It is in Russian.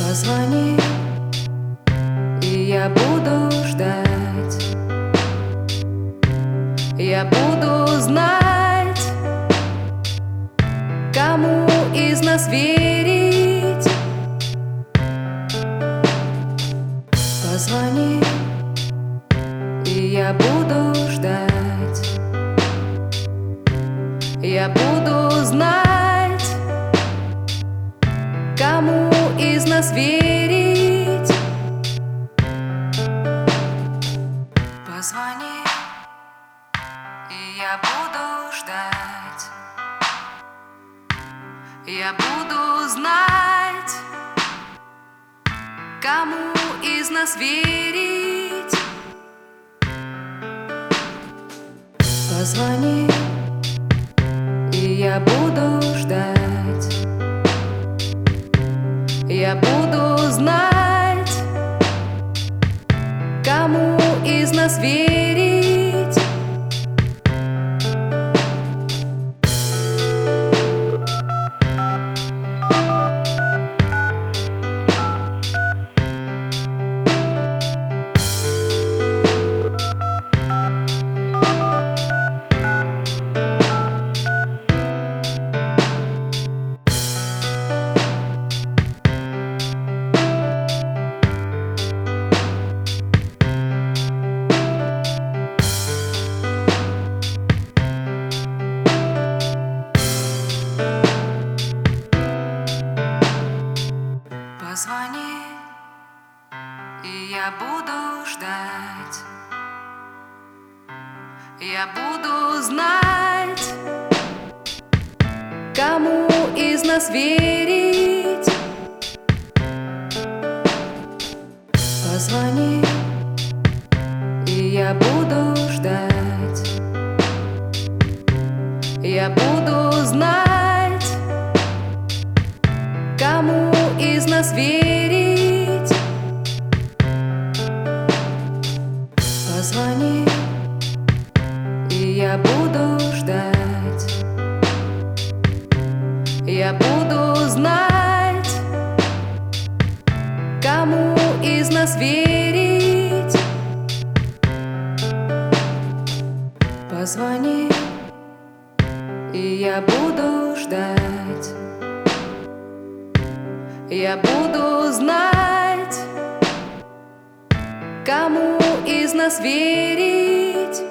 Позвони, и я буду ждать. Я буду знать, кому из нас верить. Позвони, и я буду ждать. Я буду знать, кому из нас верить. Позвони, и я буду ждать. Я буду знать, кому из нас верить. Позвони, и я буду ждать. Я буду знать, кому из нас верить. Позвони, и я буду ждать. Я буду знать, кому из нас верить. Позвони, и я буду ждать. Я буду знать, кому из нас верить. Позвони, и я буду ждать. Я буду знать, кому из нас верить. Позвони, и я буду ждать. Я буду знать, кому из нас верить.